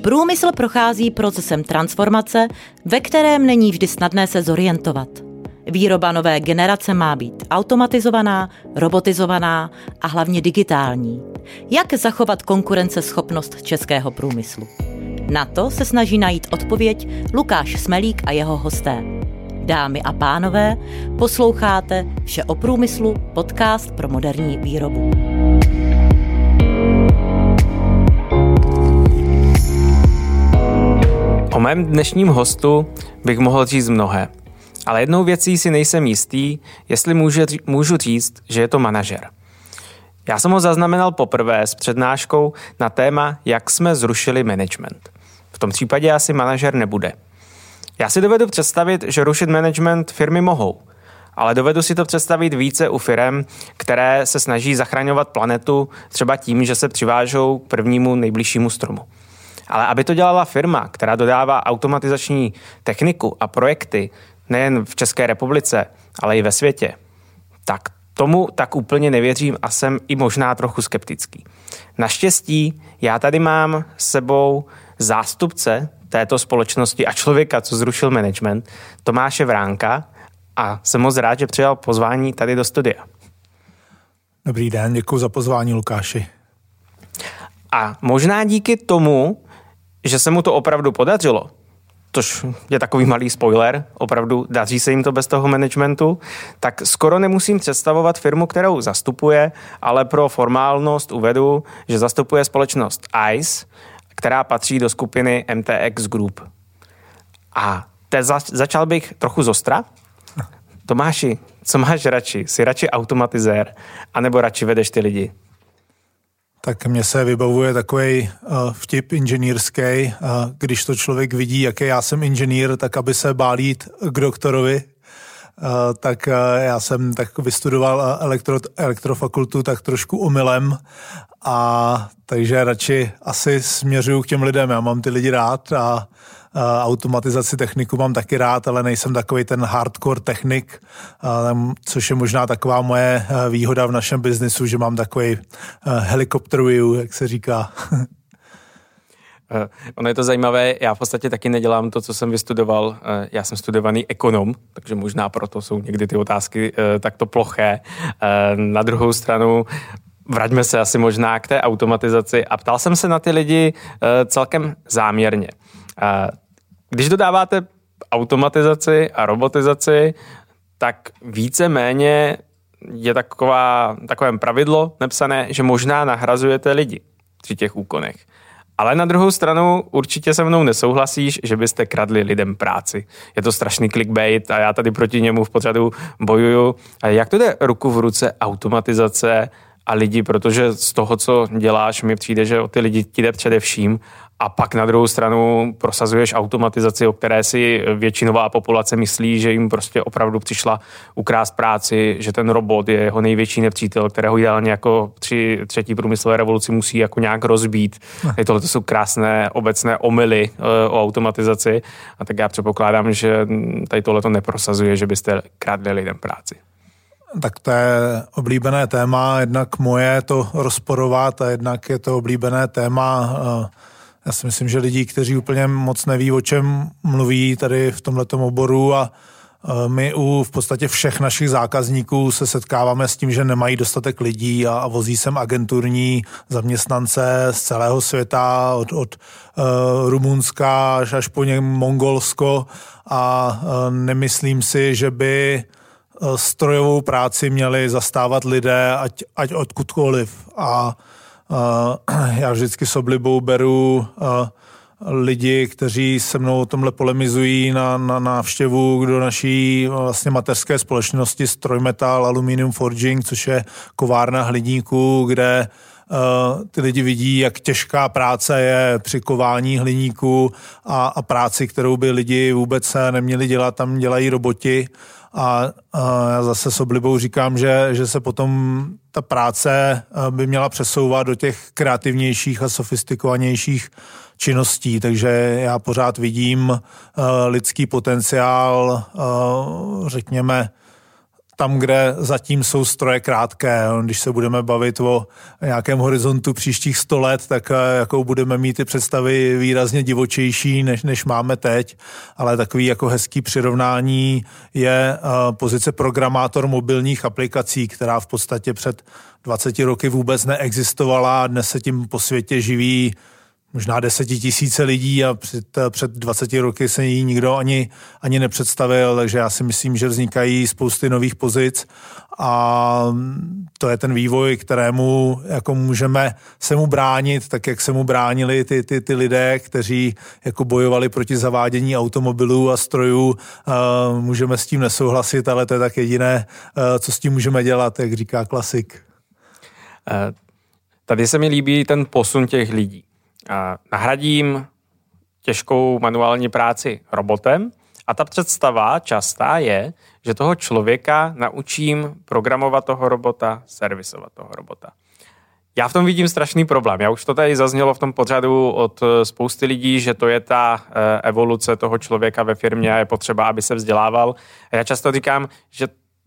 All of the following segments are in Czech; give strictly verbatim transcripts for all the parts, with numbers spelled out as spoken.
Průmysl prochází procesem transformace, ve kterém není vždy snadné se zorientovat. Výroba nové generace má být automatizovaná, robotizovaná a hlavně digitální. Jak zachovat konkurenceschopnost českého průmyslu? Na to se snaží najít odpověď Lukáš Smelík a jeho hosté. Dámy a pánové, posloucháte Vše o průmyslu, podcast pro moderní výrobu. O mém dnešním hostu bych mohl říct mnohé, ale jednou věcí si nejsem jistý, jestli může, můžu říct, že je to manažer. Já jsem ho zaznamenal poprvé s přednáškou na téma, jak jsme zrušili management. V tom případě asi manažer nebude. Já si dovedu představit, že rušit management firmy mohou, ale dovedu si to představit více u firem, které se snaží zachraňovat planetu třeba tím, že se přivážou k prvnímu nejbližšímu stromu. Ale aby to dělala firma, která dodává automatizační techniku a projekty nejen v České republice, ale i ve světě, tak tomu tak úplně nevěřím a jsem i možná trochu skeptický. Naštěstí já tady mám s sebou zástupce této společnosti a člověka, co zrušil management, Tomáše Vránka, a jsem moc rád, že přijal pozvání tady do studia. Dobrý den, děkuji za pozvání, Lukáši. A možná díky tomu, že se mu to opravdu podařilo, což je takový malý spoiler, opravdu daří se jim to bez toho managementu, tak skoro nemusím představovat firmu, kterou zastupuje, ale pro formálnost uvedu, že zastupuje společnost I C E, která patří do skupiny M T X Group. A teď zač- začal bych trochu zostra. Tomáši, co máš radši? Jsi radši automatizér, anebo radši vedeš ty lidi? Tak mně se vybavuje takovej uh, vtip inženýrský, uh, když to člověk vidí, jaký já jsem inženýr, tak aby se bál jít k doktorovi. Uh, tak uh, já jsem tak vystudoval elektro, elektrofakultu tak trošku omylem, a takže radši asi směřuju k těm lidem. Já mám ty lidi rád a uh, automatizaci techniku mám taky rád, ale nejsem takový ten hardcore technik, uh, což je možná taková moje uh, výhoda v našem biznisu, že mám takový uh, helicopter view, jak se říká. Uh, ono je to zajímavé, já v podstatě taky nedělám to, co jsem vystudoval. Uh, já jsem studovaný ekonom, takže možná proto jsou někdy ty otázky uh, takto ploché. Uh, na druhou stranu vraťme se asi možná k té automatizaci a ptal jsem se na ty lidi uh, celkem záměrně. Uh, když dodáváte automatizaci a robotizaci, tak víceméně je taková, takové pravidlo nepsané, že možná nahrazujete lidi při těch úkonech. Ale na druhou stranu určitě se mnou nesouhlasíš, že byste kradli lidem práci. Je to strašný clickbait a já tady proti němu v pořadu bojuju. A jak to jde ruku v ruce automatizace a lidi, protože z toho, co děláš, mi přijde, že o ty lidi ti jde především, a pak na druhou stranu prosazuješ automatizaci, o které si většinová populace myslí, že jim prostě opravdu přišla ukrást práci, že ten robot je jeho největší nepřítel, kterého ideálně jako při třetí průmyslové revoluci musí jako nějak rozbít. Tohle to jsou krásné obecné omyly o automatizaci, a tak já předpokládám, že tady tohle to neprosazuje, že byste kradli lidem práci. Tak to je oblíbené téma, jednak moje to rozporovat a jednak je to oblíbené téma. Já si myslím, že lidi, kteří úplně moc neví, o čem mluví tady v tomhletom oboru, a my u v podstatě všech našich zákazníků se setkáváme s tím, že nemají dostatek lidí a vozí sem agenturní zaměstnance z celého světa, od, od uh, Rumunska až, až po něm Mongolsko, a uh, nemyslím si, že by strojovou práci měli zastávat lidé, ať, ať odkudkoliv. A uh, já vždycky s oblibou beru uh, lidi, kteří se mnou o tomhle polemizují na, na návštěvu do naší vlastně mateřské společnosti Strojmetal Aluminium Forging, což je kovárna hliníku, kde uh, ty lidi vidí, jak těžká práce je při kování hliníku, a, a práci, kterou by lidi vůbec neměli dělat, tam dělají roboti. A, a já zase s oblibou říkám, že, že se potom ta práce by měla přesouvat do těch kreativnějších a sofistikovanějších činností, takže já pořád vidím uh, lidský potenciál, uh, řekněme, tam, kde zatím jsou stroje krátké. Když se budeme bavit o nějakém horizontu příštích sto let, tak jakou budeme mít ty představy výrazně divočejší, než, než máme teď. Ale takový jako hezký přirovnání je pozice programátor mobilních aplikací, která v podstatě před dvaceti roky vůbec neexistovala. Dnes se tím po světě živí možná desetitisíce lidí a před, před dvaceti roky se jí nikdo ani, ani nepředstavil, takže já si myslím, že vznikají spousty nových pozic a to je ten vývoj, kterému jako můžeme se mu bránit, tak jak se mu bránili ty, ty, ty lidé, kteří jako bojovali proti zavádění automobilů a strojů. Uh, můžeme s tím nesouhlasit, ale to je tak jediné, uh, co s tím můžeme dělat, jak říká klasik. Uh, tady se mi líbí ten posun těch lidí. Nahradím těžkou manuální práci robotem a ta představa častá je, že toho člověka naučím programovat toho robota, servisovat toho robota. Já v tom vidím strašný problém. Já už to tady zaznělo v tom pořadu od spousty lidí, že to je ta evoluce toho člověka ve firmě a je potřeba, aby se vzdělával. A já často říkám, že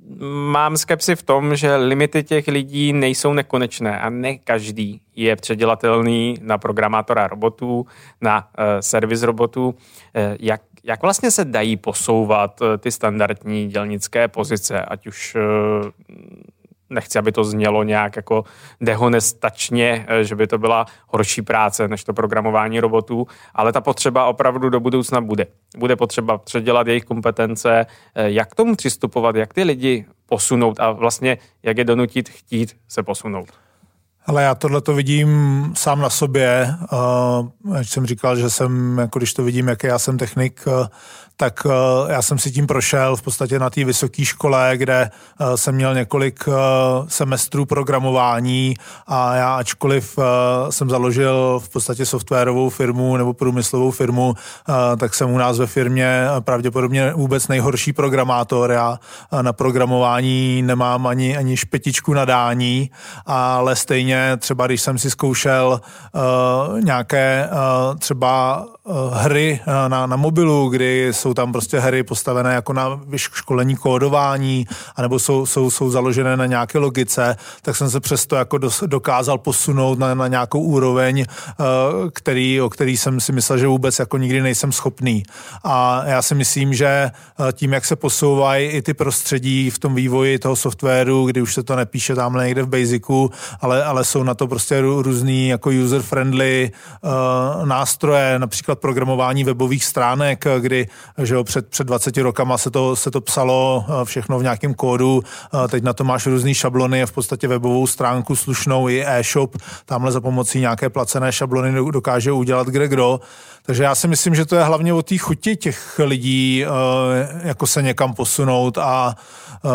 mám skepsi v tom, že limity těch lidí nejsou nekonečné a ne každý je předělatelný na programátora robotů, na uh, servis robotů. Uh, jak, jak vlastně se dají posouvat uh, ty standardní dělnické pozice, ať už uh, nechci, aby to znělo nějak jako dehonestačně, že by to byla horší práce než to programování robotů, ale ta potřeba opravdu do budoucna bude. Bude potřeba předělat jejich kompetence, jak k tomu přistupovat, jak ty lidi posunout a vlastně jak je donutit chtít se posunout. Ale já tohle to vidím sám na sobě. Uh, jak jsem říkal, že jsem, jako když to vidím, jaký já jsem technik, uh, tak uh, já jsem si tím prošel v podstatě na té vysoké škole, kde uh, jsem měl několik uh, semestrů programování a já ačkoliv uh, jsem založil v podstatě softwarovou firmu nebo průmyslovou firmu, uh, tak jsem u nás ve firmě pravděpodobně vůbec nejhorší programátor. Já uh, na programování nemám ani, ani špetičku nadání, ale stejně třeba když jsem si zkoušel uh, nějaké uh, třeba uh, hry uh, na, na mobilu, kdy jsou tam prostě hry postavené jako na školení kódování, anebo jsou, jsou, jsou založené na nějaké logice, tak jsem se přesto jako dos, dokázal posunout na, na nějakou úroveň, uh, který, o který jsem si myslel, že vůbec jako nikdy nejsem schopný. A já si myslím, že uh, tím, jak se posouvají i ty prostředí v tom vývoji toho softwaru, kdy už se to nepíše tamhle někde v Basicu, ale, ale jsou na to prostě různý jako user-friendly uh, nástroje, například programování webových stránek, kdy že jo, před, před dvaceti rokama se to, se to psalo uh, všechno v nějakém kódu, uh, teď na to máš různý šablony a v podstatě webovou stránku slušnou i e-shop, tamhle za pomocí nějaké placené šablony dokáže udělat kde kdo. Takže já si myslím, že to je hlavně o té chuti těch lidí uh, jako se někam posunout a uh,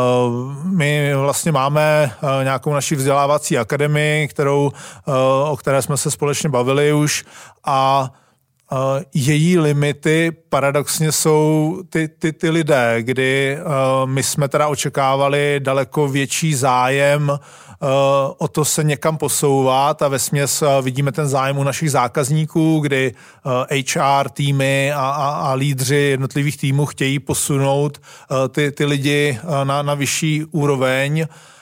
my vlastně máme uh, nějakou naši vzdělávací akademii, kterou, uh, o které jsme se společně bavili už a uh, její limity paradoxně jsou ty, ty, ty lidé, kdy uh, my jsme teda očekávali daleko větší zájem Uh, o to se někam posouvat a vesměs uh, vidíme ten zájem u našich zákazníků, kdy uh, H R týmy a, a, a lídři jednotlivých týmů chtějí posunout uh, ty, ty lidi uh, na, na vyšší úroveň.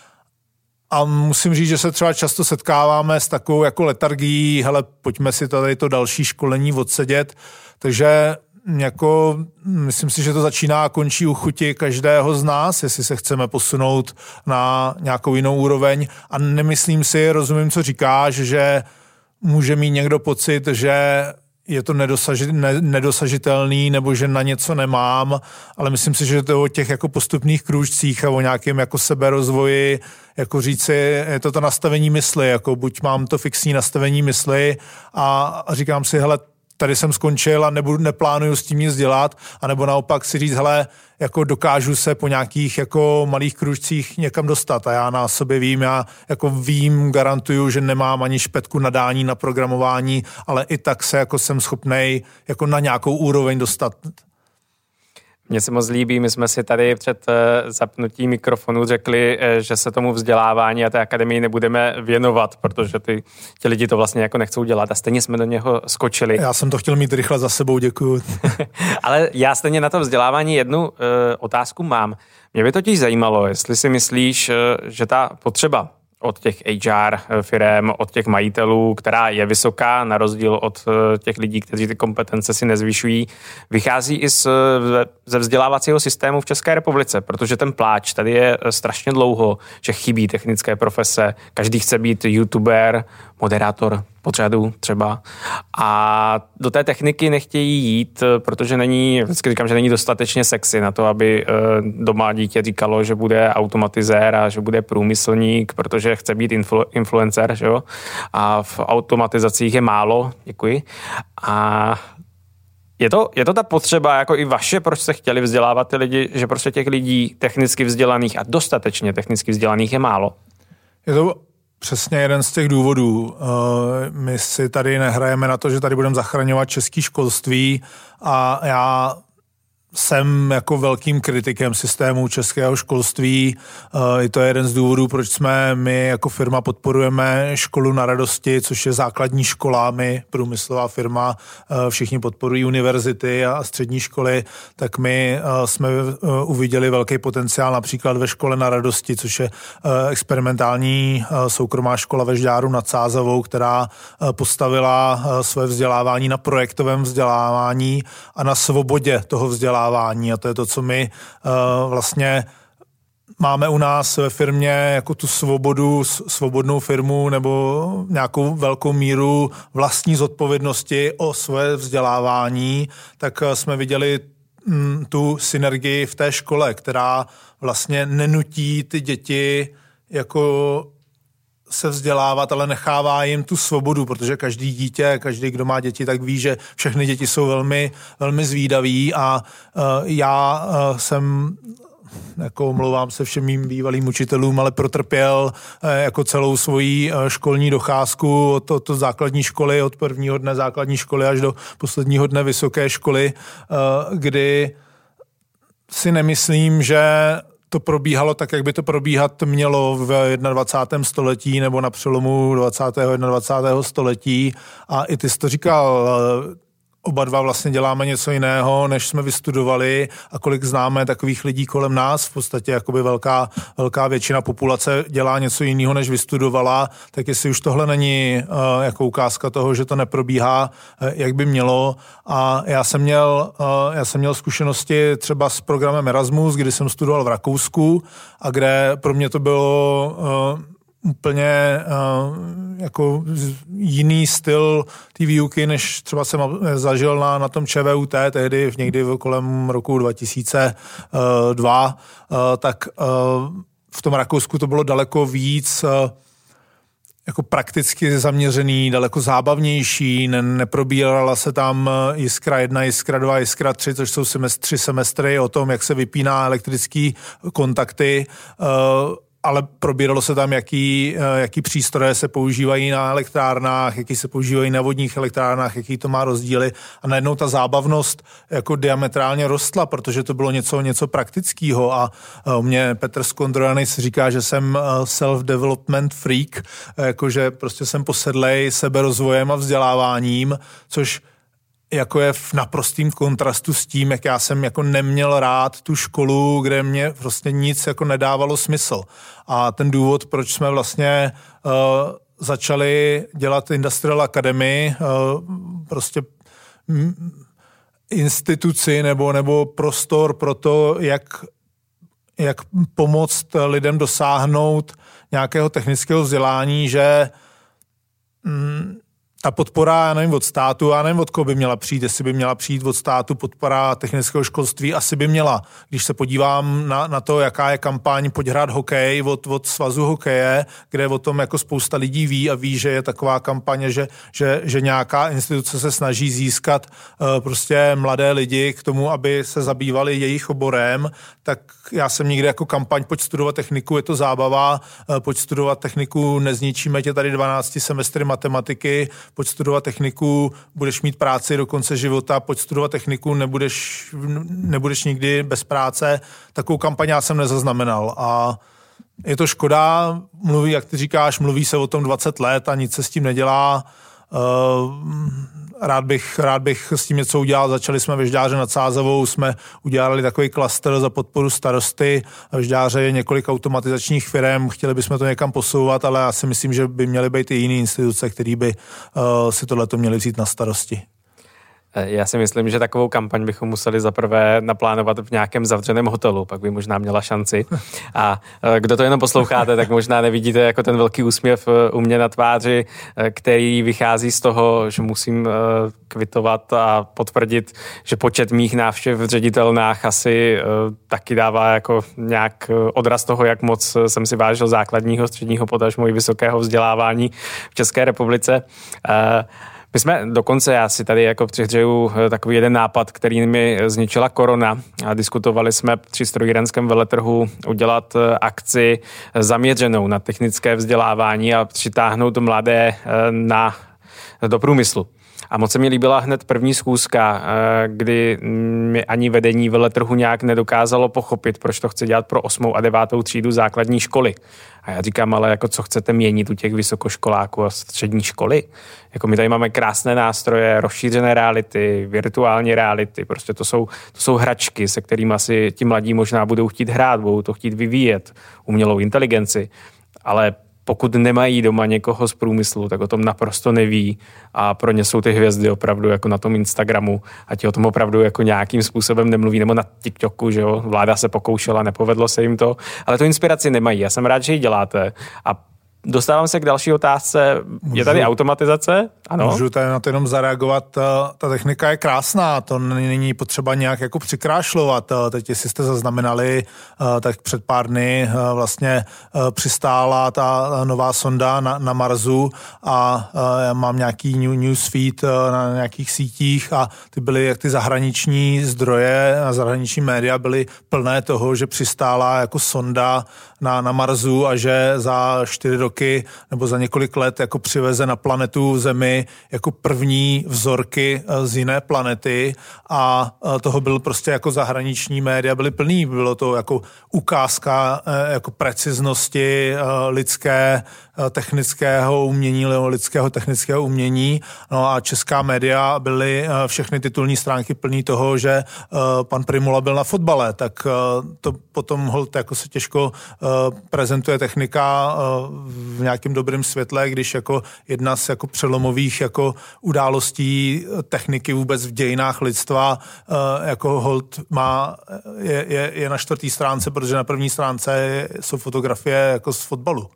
A musím říct, že se třeba často setkáváme s takovou jako letargií, hele, pojďme si tady to další školení odsedět, takže jako, myslím si, že to začíná a končí u chuti každého z nás, jestli se chceme posunout na nějakou jinou úroveň a nemyslím si, rozumím, co říkáš, že může mít někdo pocit, že je to nedosaži, ne, nedosažitelný nebo že na něco nemám, ale myslím si, že to je o těch jako postupných krůčcích a o nějakém jako seberozvoji, jako říci, je to to nastavení mysli, jako buď mám to fixní nastavení mysli a, a říkám si, hele, tady jsem skončil a nebudu, neplánuju s tím nic dělat, anebo naopak si říct, hele, jako dokážu se po nějakých jako malých kružcích někam dostat a já na sobě vím, já jako vím, garantuju, že nemám ani špetku nadání na programování, ale i tak se jako jsem schopnej jako na nějakou úroveň dostat. Mně se moc líbí, my jsme si tady před zapnutím mikrofonu řekli, že se tomu vzdělávání a té akademii nebudeme věnovat, protože ty, ti lidi to vlastně jako nechcou dělat a stejně jsme do něho skočili. Já jsem to chtěl mít rychle za sebou, děkuju. Ale já stejně na to vzdělávání jednu uh, otázku mám. Mě by totiž zajímalo, jestli si myslíš, že ta potřeba od těch H R firem, od těch majitelů, která je vysoká, na rozdíl od těch lidí, kteří ty kompetence si nezvyšují, vychází i z, ze vzdělávacího systému v České republice, protože ten pláč tady je strašně dlouho, že chybí technické profese, každý chce být youtuber, moderátor pořadu třeba a do té techniky nechtějí jít, protože není, vždycky říkám, že není dostatečně sexy na to, aby doma dítě říkalo, že bude automatizér a že bude průmyslník, protože chce být influ, influencer, že jo? A v automatizacích je málo, děkuji. A je to, je to ta potřeba, jako i vaše, proč jste chtěli vzdělávat ty lidi, že prostě těch lidí technicky vzdělaných a dostatečně technicky vzdělaných je málo? Je to přesně jeden z těch důvodů. My si tady nehrajeme na to, že tady budeme zachraňovat české školství a já jsem jako velkým kritikem systému českého školství. Je to jeden z důvodů, proč jsme my jako firma podporujeme školu na radosti, což je základní škola, my, průmyslová firma, všichni podporují univerzity a střední školy, tak my jsme uviděli velký potenciál například ve škole na radosti, což je experimentální soukromá škola ve Žďáru nad Sázavou, která postavila své vzdělávání na projektovém vzdělávání a na svobodě toho vzdělávání. A to je to, co my uh, vlastně máme u nás ve firmě jako tu svobodu, svobodnou firmu nebo nějakou velkou míru vlastní zodpovědnosti o své vzdělávání, tak uh, jsme viděli mm, tu synergii v té škole, která vlastně nenutí ty děti jako se vzdělávat, ale nechává jim tu svobodu, protože každý dítě, každý, kdo má děti, tak ví, že všechny děti jsou velmi, velmi zvídaví a uh, já uh, jsem jako omlouvám se všem mým bývalým učitelům, ale protrpěl eh, jako celou svoji eh, školní docházku od, od základní školy, od prvního dne základní školy až do posledního dne vysoké školy, eh, kdy si nemyslím, že to probíhalo tak, jak by to probíhat mělo v dvacátém prvním století nebo na přelomu dvacátého a dvacátého prvního století. A i ty jsi to říkal, oba dva vlastně děláme něco jiného, než jsme vystudovali a kolik známe takových lidí kolem nás, v podstatě jakoby velká, velká většina populace dělá něco jiného, než vystudovala, tak jestli už tohle není uh, jako ukázka toho, že to neprobíhá, uh, jak by mělo. A já jsem měl, uh, já jsem měl zkušenosti třeba s programem Erasmus, kdy jsem studoval v Rakousku a kde pro mě to bylo uh, úplně uh, jako jiný styl té výuky, než třeba jsem zažil na, na tom ČVUT, tehdy někdy kolem roku dva tisíce dva, uh, tak uh, v tom Rakousku to bylo daleko víc uh, jako prakticky zaměřený, daleko zábavnější, ne, neprobírala se tam jiskra jedna, jiskra dva, jiskra tři, což jsou semestr, tři semestry o tom, jak se vypíná elektrický kontakty, uh, ale probíralo se tam, jaký, jaký přístroje se používají na elektrárnách, jaký se používají na vodních elektrárnách, jaký to má rozdíly. A najednou ta zábavnost jako diametrálně rostla, protože to bylo něco, něco praktického. A u mě Petr Skondrojanis říká, že jsem self-development freak, jakože prostě jsem posedlej seberozvojem a vzděláváním, což jako je v naprostým kontrastu s tím, jak já jsem jako neměl rád tu školu, kde mě prostě nic jako nedávalo smysl. A ten důvod, proč jsme vlastně uh, začali dělat Industrial Academy, uh, prostě m, instituci nebo, nebo prostor pro to, jak, jak pomoct lidem dosáhnout nějakého technického vzdělání, že mm, ta podpora, já nevím, od státu, já nevím, od koho by měla přijít, jestli by měla přijít od státu podpora technického školství, asi by měla. Když se podívám na, na to, jaká je kampaň Pojď hrát hokej od, od Svazu hokeje, kde o tom jako spousta lidí ví a ví, že je taková kampaně, že, že, že nějaká instituce se snaží získat uh, prostě mladé lidi k tomu, aby se zabývali jejich oborem, tak já jsem nikdy jako kampaň Pojď studovat techniku, je to zábava, uh, Pojď studovat techniku, nezničíme tě tady dvanácti semestry matematiky, pojď studovat techniku, budeš mít práci do konce života, pojď studovat techniku, nebudeš, nebudeš nikdy bez práce. Takovou kampaň já jsem nezaznamenal a je to škoda, mluví, jak ty říkáš, mluví se o tom dvacet let a nic se s tím nedělá. Rád bych, rád bych s tím něco udělal. Začali jsme ve Žďáře nad Sázavou, jsme udělali takový klaster za podporu starosty. Ve Žďáře je několik automatizačních firem, chtěli bychom to někam posouvat, ale já si myslím, že by měly být i jiné instituce, které by uh, si tohleto měly vzít na starosti. Já si myslím, že takovou kampaň bychom museli zaprvé naplánovat v nějakém zavřeném hotelu, pak by možná měla šanci. A kdo to jenom posloucháte, tak možná nevidíte jako ten velký úsměv u mě na tváři, který vychází z toho, že musím kvitovat a potvrdit, že počet mých návštěv v ředitelnách asi taky dává jako nějak odraz toho, jak moc jsem si vážil základního, středního, potažmo i vysokého vzdělávání v České republice. My jsme dokonce, já si tady jako přihřeju takový jeden nápad, který mi zničila korona. A diskutovali jsme při strojírenském veletrhu udělat akci zaměřenou na technické vzdělávání a přitáhnout mladé na, do průmyslu. A moc se mi líbila hned první schůzka, kdy mi ani vedení veletrhu nějak nedokázalo pochopit, proč to chce dělat pro osmou a devátou třídu základní školy. A já říkám, ale jako co chcete měnit u těch vysokoškoláků a střední školy? Jako my tady máme krásné nástroje, rozšířené reality, virtuální reality, prostě to jsou, to jsou hračky, se kterými asi ti mladí možná budou chtít hrát, budou to chtít vyvíjet, umělou inteligenci, ale pokud nemají doma někoho z průmyslu, tak o tom naprosto neví a pro ně jsou ty hvězdy opravdu jako na tom Instagramu a ti o tom opravdu jako nějakým způsobem nemluví, nebo na TikToku, že jo, vláda se pokoušela, nepovedlo se jim to, ale tu inspiraci nemají. Já jsem rád, že ji děláte a dostávám se k další otázce. Můžu, je tady automatizace? Ano. Můžu tady na to jenom zareagovat. Ta technika je krásná, to není potřeba nějak jako přikrášlovat. Teď, jestli jste zaznamenali, tak před pár dny vlastně přistála ta nová sonda na, na Marsu a já mám nějaký newsfeed na nějakých sítích a ty byly, jak ty zahraniční zdroje a zahraniční média byly plné toho, že přistála jako sonda na, na Marsu a že za čtyři roky nebo za několik let jako přiveze na planetu Zemi jako první vzorky z jiné planety a toho byl prostě jako zahraniční média byly plný. Bylo to jako ukázka jako preciznosti lidské technického umění, lidského technického umění. No a česká média byly všechny titulní stránky plný toho, že pan Prymula byl na fotbale, tak to potom holt jako se těžko prezentuje technika v nějakém dobrém světle, když jako jedna z jako přelomových jako událostí techniky vůbec v dějinách lidstva jako holt má, je, je, je na čtvrtý stránce, protože na první stránce jsou fotografie jako z fotbalu.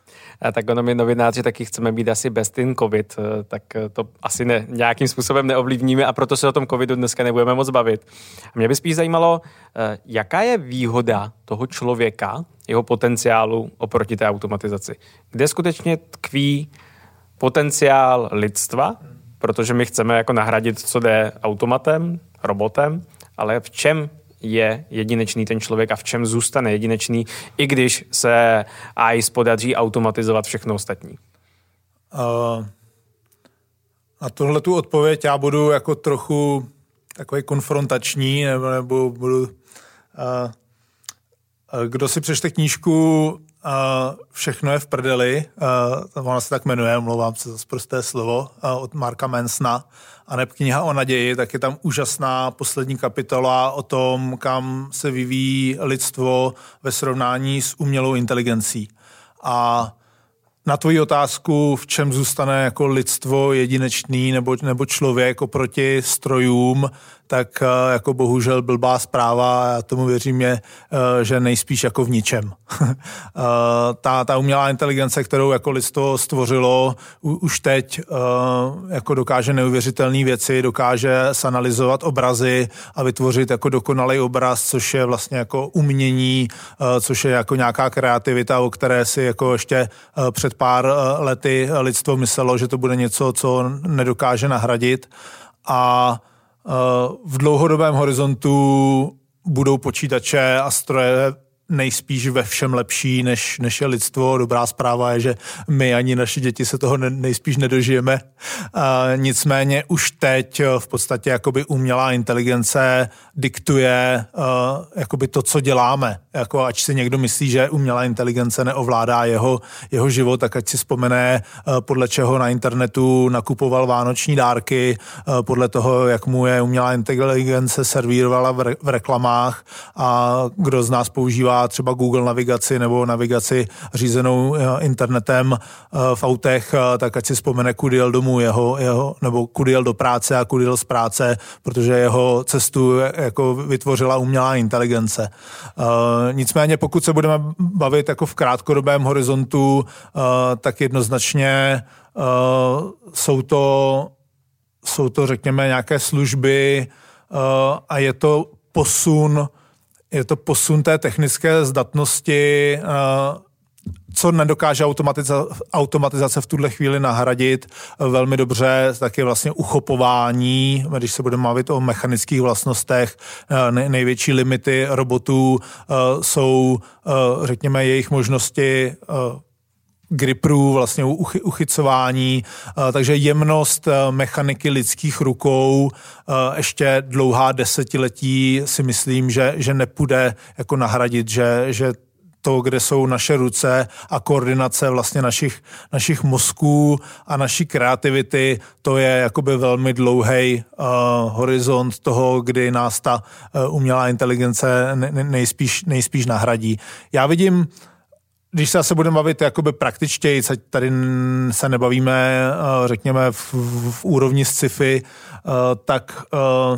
A tak ono my novináři taky chceme být asi best in covid, tak to asi ne, nějakým způsobem neovlivníme a proto se o tom covidu dneska nebudeme moc bavit. A mě by spíš zajímalo, jaká je výhoda toho člověka, jeho potenciálu oproti té automatizaci. Kde skutečně tkví potenciál lidstva, protože my chceme jako nahradit, co jde automatem, robotem, ale v čem je jedinečný ten člověk a v čem zůstane jedinečný, i když se á í podaří automatizovat všechno ostatní? Uh, na tuhle tu odpověď já budu jako trochu takový konfrontační, nebo, nebo budu... Uh, kdo si přečte knížku uh, Všechno je v prdeli, uh, ona se tak jmenuje, mluvám se za prosté slovo, uh, od Marka Mansona, a neb kniha o naději, tak je tam úžasná poslední kapitola o tom, kam se vyvíjí lidstvo ve srovnání s umělou inteligencí. A na tvoji otázku, v čem zůstane jako lidstvo jedinečný nebo, nebo člověk oproti strojům, tak jako bohužel blbá zpráva, já tomu věřím, je, že nejspíš jako v ničem. ta, ta umělá inteligence, kterou jako lidstvo stvořilo, už teď jako dokáže neuvěřitelné věci, dokáže zanalyzovat obrazy a vytvořit jako dokonalý obraz, což je vlastně jako umění, což je jako nějaká kreativita, o které si jako ještě před pár lety lidstvo myslelo, že to bude něco, co nedokáže nahradit. A v dlouhodobém horizontu budou počítače a stroje nejspíš ve všem lepší, než, než je lidstvo. Dobrá zpráva je, že my ani naše děti se toho ne, nejspíš nedožijeme. A nicméně už teď v podstatě jakoby umělá inteligence diktuje uh, jakoby to, co děláme. Jako ač si někdo myslí, že umělá inteligence neovládá jeho, jeho život, tak ať si vzpomene, uh, podle čeho na internetu nakupoval vánoční dárky, uh, podle toho, jak mu je umělá inteligence servírovala v, re, v reklamách a kdo z nás používá třeba Google navigaci nebo navigaci řízenou uh, internetem uh, v autech, uh, tak ať si vzpomene, kudy jel domů jeho, jeho, nebo kudy jel do práce a kudy jel z práce, protože jeho cestu jako vytvořila umělá inteligence. Uh, nicméně pokud se budeme bavit jako v krátkodobém horizontu, uh, tak jednoznačně uh, jsou to, jsou to, řekněme, nějaké služby uh, a je to posun, je to posun té technické zdatnosti, uh, co nedokáže automatiza- automatizace v tuhle chvíli nahradit velmi dobře, tak je vlastně uchopování, když se budeme mluvit o mechanických vlastnostech, nej- největší limity robotů uh, jsou, uh, řekněme, jejich možnosti uh, griprů, vlastně uchy, uchycování, uh, takže jemnost uh, mechaniky lidských rukou uh, ještě dlouhá desetiletí si myslím, že, že nepůjde jako nahradit, že, že to, kde jsou naše ruce a koordinace vlastně našich, našich mozků a naší kreativity, to je jakoby velmi dlouhý uh, horizont toho, kdy nás ta uh, umělá inteligence ne, nejspíš, nejspíš nahradí. Já vidím, když se zase budeme bavit jakoby praktičtěji, tady se nebavíme, uh, řekněme, v, v úrovni sci-fi, uh, tak uh,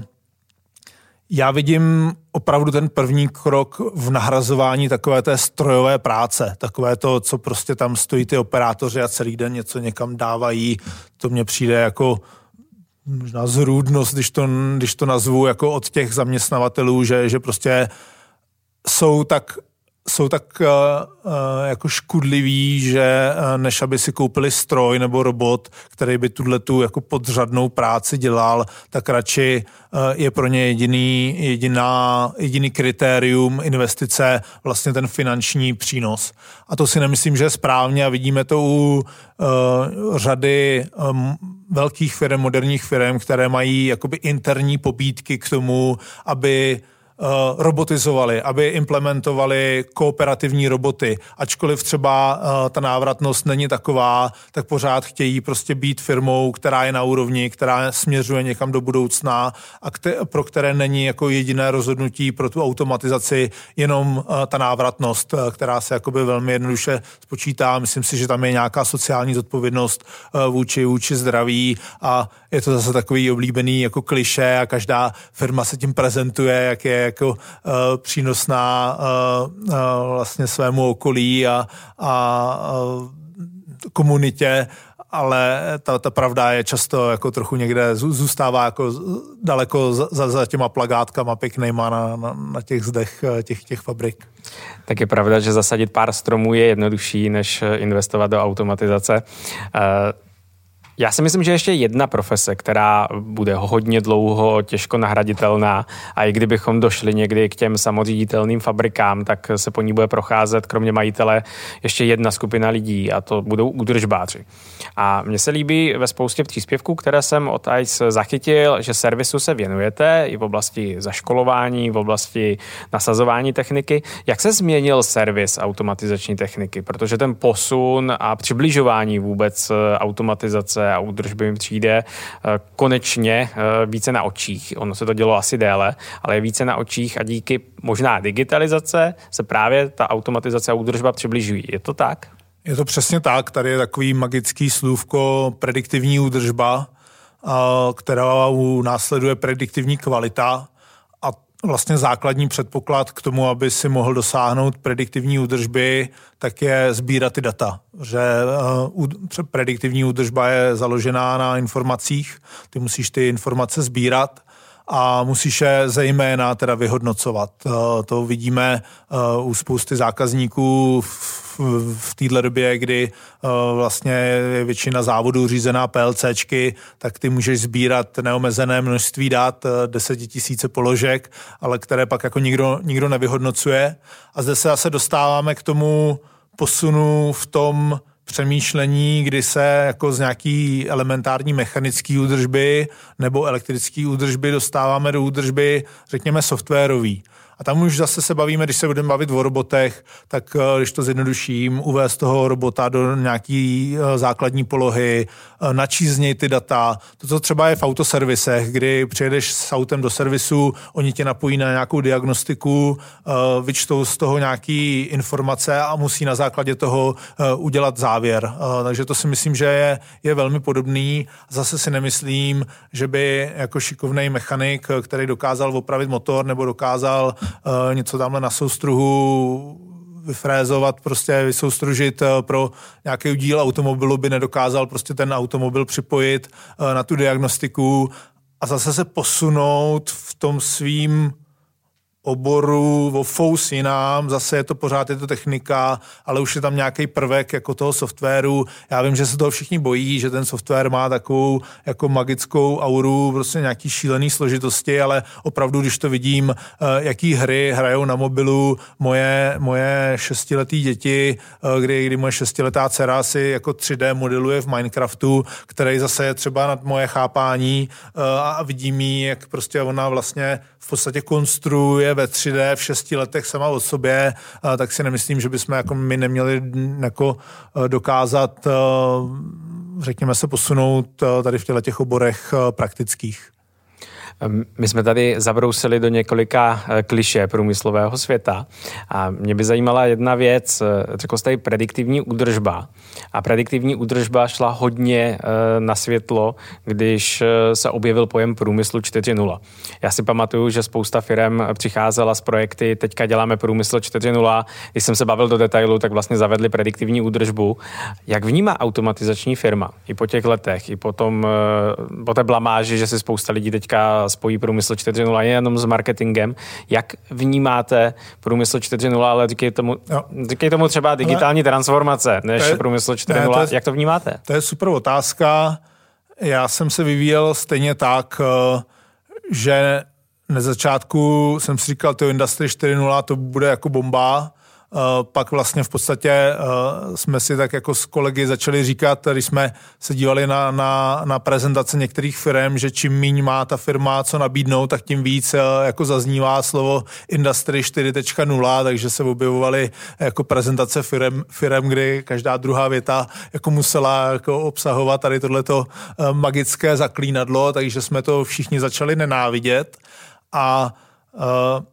já vidím opravdu ten první krok v nahrazování takové té strojové práce, takové to, co prostě tam stojí ty operátoři a celý den něco někam dávají, to mně přijde jako možná zrůdnost, když to, když to nazvu jako od těch zaměstnavatelů, že, že prostě jsou tak jsou tak uh, uh, jako škudliví, že uh, než aby si koupili stroj nebo robot, který by tuhletu jako podřadnou práci dělal, tak radši uh, je pro ně jediný, jediná, jediný kritérium investice vlastně ten finanční přínos. A to si nemyslím, že je správně a vidíme to u uh, řady um, velkých firm, moderních firm, které mají jakoby interní pobídky k tomu, aby Uh, robotizovali, aby implementovali kooperativní roboty. Ačkoliv třeba uh, ta návratnost není taková, tak pořád chtějí prostě být firmou, která je na úrovni, která směřuje někam do budoucna a kte- pro které není jako jediné rozhodnutí pro tu automatizaci jenom uh, ta návratnost, uh, která se jakoby velmi jednoduše spočítá. Myslím si, že tam je nějaká sociální zodpovědnost uh, vůči, vůči zdraví a je to zase takový oblíbený jako klišé a každá firma se tím prezentuje, jak je jako uh, přínosná uh, uh, vlastně svému okolí a, a uh, komunitě, ale ta, ta pravda je často jako trochu někde zůstává jako daleko za, za těma plagátkama pěknejma na, na, na těch zdech těch, těch fabrik. Tak je pravda, že zasadit pár stromů je jednodušší, než investovat do automatizace. Uh, Já si myslím, že ještě jedna profese, která bude hodně dlouho těžko nahraditelná a i kdybychom došli někdy k těm samoříditelným fabrikám, tak se po ní bude procházet kromě majitele ještě jedna skupina lidí a to budou údržbáři. A mně se líbí ve spoustě příspěvků, které jsem od I C E zachytil, že servisu se věnujete i v oblasti zaškolování, v oblasti nasazování techniky. Jak se změnil servis automatizační techniky? Protože ten posun a přibližování vůbec automatizace a údržby mi přijde konečně více na očích. Ono se to dělo asi déle, ale je více na očích a díky možná digitalizace se právě ta automatizace a údržba přibližují. Je to tak? Je to přesně tak. Tady je takový magický slůvko prediktivní údržba, která následuje prediktivní kvalita a vlastně základní předpoklad k tomu, aby si mohl dosáhnout prediktivní údržby, tak je sbírat ty data. Že uh, prediktivní údržba je založená na informacích, ty musíš ty informace sbírat a musíš je zejména teda vyhodnocovat. To vidíme u spousty zákazníků v, v této době, kdy vlastně je většina závodů řízená PLCčky, tak ty můžeš sbírat neomezené množství dat, desetitisíce položek, ale které pak jako nikdo, nikdo nevyhodnocuje. A zde se zase dostáváme k tomu posunu v tom přemýšlení, kdy se jako z nějaký elementární mechanické údržby nebo elektrické údržby dostáváme do údržby, řekněme, softwarový. A tam už zase se bavíme, když se budeme bavit o robotech, tak když to zjednoduším, uvést toho robota do nějaký základní polohy, načíst z něj ty data. To, co třeba je v autoservisech, kdy přijedeš s autem do servisu, oni tě napojí na nějakou diagnostiku, vyčtou z toho nějaký informace a musí na základě toho udělat závěr. Takže to si myslím, že je, je velmi podobný. Zase si nemyslím, že by jako šikovnej mechanik, který dokázal opravit motor nebo dokázal Uh, něco tamhle na soustruhu vyfrézovat, prostě vysoustružit uh, pro nějaký díl automobilu, by nedokázal prostě ten automobil připojit uh, na tu diagnostiku a zase se posunout v tom svým oboru, o fous jinám, zase je to pořád, je to technika, ale už je tam nějaký prvek jako toho softwaru. Já vím, že se toho všichni bojí, že ten software má takovou jako magickou auru, prostě nějaký šílený složitosti, ale opravdu, když to vidím, jaký hry hrajou na mobilu moje, moje šestiletý děti, kdy, kdy moje šestiletá dcera si jako tři dé modeluje v Minecraftu, který zase je třeba nad moje chápání a vidím jí, jak prostě ona vlastně v podstatě konstruuje ve tři dé v šesti letech sama o sobě, tak si nemyslím, že bychom jako my neměli jako dokázat, řekněme, se posunout tady v těch oborech praktických. My jsme tady zabrousili do několika klišé průmyslového světa a mě by zajímala jedna věc, řekl jste tady prediktivní údržba. A prediktivní údržba šla hodně na světlo, když se objevil pojem průmyslu čtyři tečka nula. Já si pamatuju, že spousta firem přicházela s projekty, teďka děláme průmysl čtyři tečka nula. Když jsem se bavil do detailu, tak vlastně zavedli prediktivní údržbu. Jak vnímá automatizační firma i po těch letech, i po, tom, po té blamáži, že si spousta lidí teďka spojí průmysl čtyři tečka nula jenom s marketingem. Jak vnímáte průmysl čtyři tečka nula, ale říkej tomu, říkej tomu třeba digitální ale transformace, než je, průmysl čtyři tečka nula. Ne, to je, jak to vnímáte? To je super otázka. Já jsem se vyvíjel stejně tak, že na začátku jsem si říkal, to Industry čtyři tečka nula to bude jako bomba. Uh, pak vlastně v podstatě uh, jsme si tak jako s kolegy začali říkat, když jsme se dívali na, na, na prezentace některých firm, že čím míň má ta firma co nabídnout, tak tím víc uh, jako zaznívá slovo Industry čtyři tečka nula, takže se objevovaly jako prezentace firm, firm, kdy každá druhá věta jako musela jako obsahovat tady tohleto uh, magické zaklínadlo, takže jsme to všichni začali nenávidět a uh,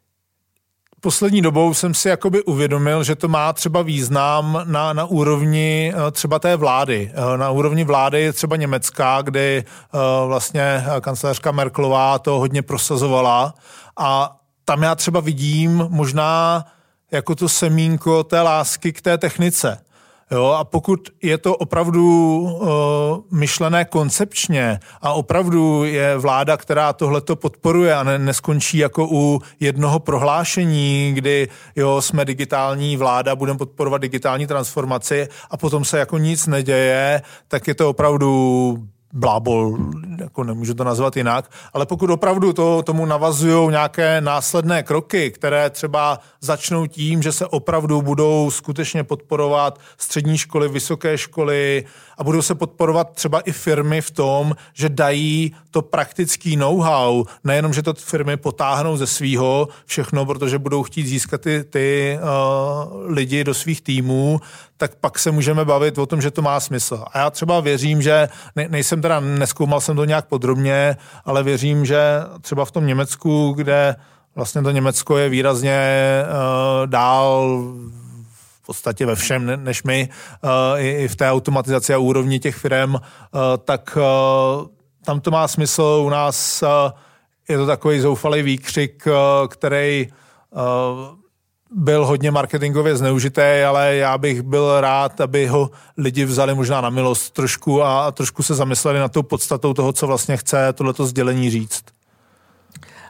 poslední dobou jsem si jakoby uvědomil, že to má třeba význam na, na úrovni třeba té vlády. Na úrovni vlády třeba německá, kdy vlastně kancléřka Merkelová to hodně prosazovala a tam já třeba vidím možná jako to semínko té lásky k té technice. Jo, a pokud je to opravdu uh, myšlené koncepčně a opravdu je vláda, která tohleto podporuje a ne, neskončí jako u jednoho prohlášení, kdy jo, jsme digitální vláda, budeme podporovat digitální transformaci a potom se jako nic neděje, tak je to opravdu blábol, jako nemůžu to nazvat jinak, ale pokud opravdu to, tomu navazují nějaké následné kroky, které třeba začnou tím, že se opravdu budou skutečně podporovat střední školy, vysoké školy a budou se podporovat třeba i firmy v tom, že dají to praktický know-how, nejenom, že to firmy potáhnou ze svýho všechno, protože budou chtít získat ty, ty uh, lidi do svých týmů, tak pak se můžeme bavit o tom, že to má smysl. A já třeba věřím, že ne, nejsem teda, nezkoumal jsem to nějak podrobně, ale věřím, že třeba v tom Německu, kde vlastně to Německo je výrazně uh, dál v podstatě ve všem než my, uh, i, i v té automatizaci a úrovni těch firem, uh, tak uh, tam to má smysl. U nás uh, je to takový zoufalý výkřik, uh, který uh, byl hodně marketingově zneužitý, ale já bych byl rád, aby ho lidi vzali možná na milost trošku a trošku se zamysleli na tou podstatou toho, co vlastně chce tohleto sdělení říct.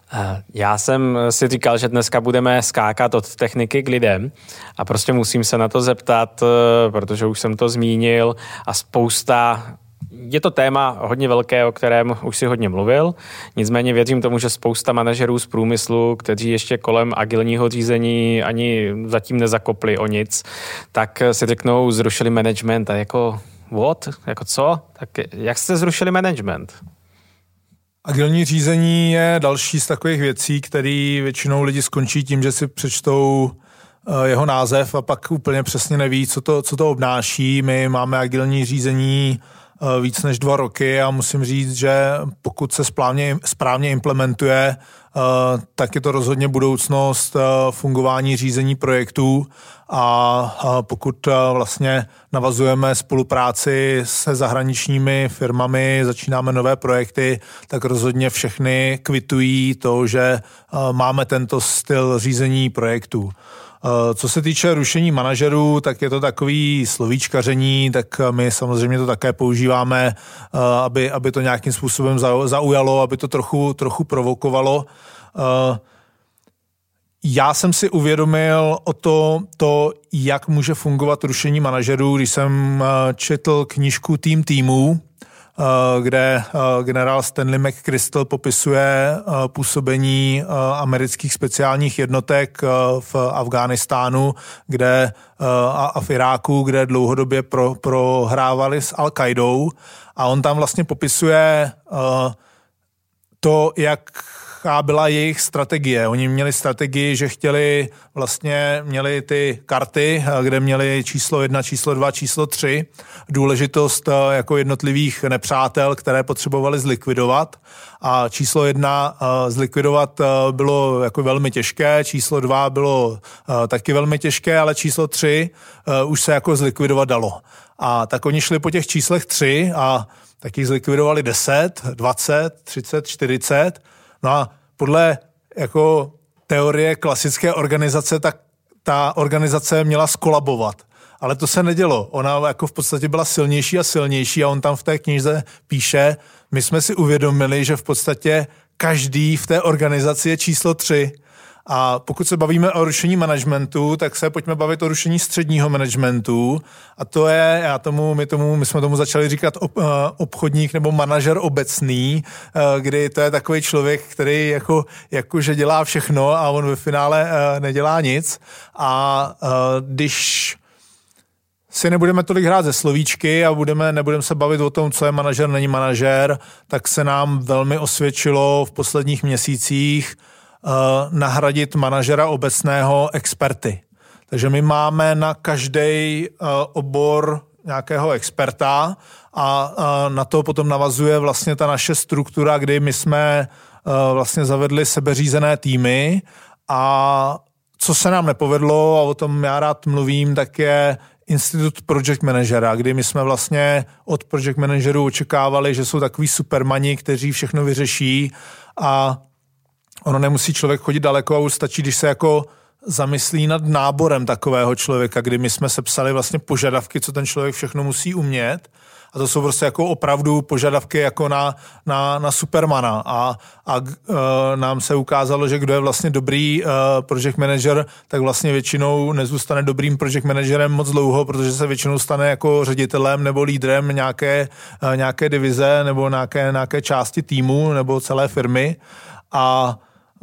Já jsem si říkal, že dneska budeme skákat od techniky k lidem a prostě musím se na to zeptat, protože už jsem to zmínil a spousta... Je to téma hodně velké, o kterém už si hodně mluvil, nicméně věřím tomu, že spousta manažerů z průmyslu, kteří ještě kolem agilního řízení ani zatím nezakopli o nic, tak si řeknou, zrušili management a jako what? Jako co? Tak jak jste zrušili management? Agilní řízení je další z takových věcí, které většinou lidi skončí tím, že si přečtou jeho název a pak úplně přesně neví, co to, co to obnáší. My máme agilní řízení víc než dva roky a musím říct, že pokud se správně, správně implementuje, tak je to rozhodně budoucnost fungování řízení projektů a pokud vlastně navazujeme spolupráci se zahraničními firmami, začínáme nové projekty, tak rozhodně všechny kvitují to, že máme tento styl řízení projektů. Co se týče rušení manažerů, tak je to takový slovíčkaření, tak my samozřejmě to také používáme, aby, aby to nějakým způsobem zaujalo, aby to trochu, trochu provokovalo. Já jsem si uvědomil o to, to, jak může fungovat rušení manažerů, když jsem četl knížku Tým týmů, kde generál Stanley McChrystal popisuje působení amerických speciálních jednotek v Afghánistánu, kde a v Iráku, kde dlouhodobě pro, prohrávali s Al-Qaidou, a on tam vlastně popisuje to, jak jaká byla jejich strategie. Oni měli strategii, že chtěli, vlastně měli ty karty, kde měli číslo jedna, číslo dva, číslo tři, důležitost jako jednotlivých nepřátel, které potřebovali zlikvidovat. A číslo jedna zlikvidovat bylo jako velmi těžké, číslo dva bylo taky velmi těžké, ale číslo tři už se jako zlikvidovat dalo. A tak oni šli po těch číslech tři a taky zlikvidovali deset, dvacet, třicet, čtyřicet. No a podle jako teorie klasické organizace, tak ta organizace měla skolabovat. Ale to se nedělo. Ona jako v podstatě byla silnější a silnější a on tam v té knize píše, my jsme si uvědomili, že v podstatě každý v té organizaci je číslo tři. A pokud se bavíme o rušení managementu, tak se pojďme bavit o rušení středního managementu. A to je, já tomu, my, tomu, my jsme tomu začali říkat ob, obchodník nebo manažer obecný, kdy to je takový člověk, který jako, jakože dělá všechno a on ve finále nedělá nic. A když si nebudeme tolik hrát ze slovíčky a budeme, nebudeme se bavit o tom, co je manažer, není manažer, tak se nám velmi osvědčilo v posledních měsících nahradit manažera obecného experty. Takže my máme na každý obor nějakého experta a na to potom navazuje vlastně ta naše struktura, kdy my jsme vlastně zavedli sebeřízené týmy a co se nám nepovedlo, a o tom já rád mluvím, tak je institut project managera, kdy my jsme vlastně od project managerů očekávali, že jsou takový supermani, kteří všechno vyřeší a ono nemusí člověk chodit daleko a už stačí, když se jako zamyslí nad náborem takového člověka, kdy my jsme sepsali vlastně požadavky, co ten člověk všechno musí umět. A to jsou prostě jako opravdu požadavky jako na, na, na supermana. A, a uh, nám se ukázalo, že kdo je vlastně dobrý uh, project manager, tak vlastně většinou nezůstane dobrým project managerem moc dlouho, protože se většinou stane jako ředitelem nebo lídrem nějaké, uh, nějaké divize nebo nějaké, nějaké části týmu nebo celé firmy. A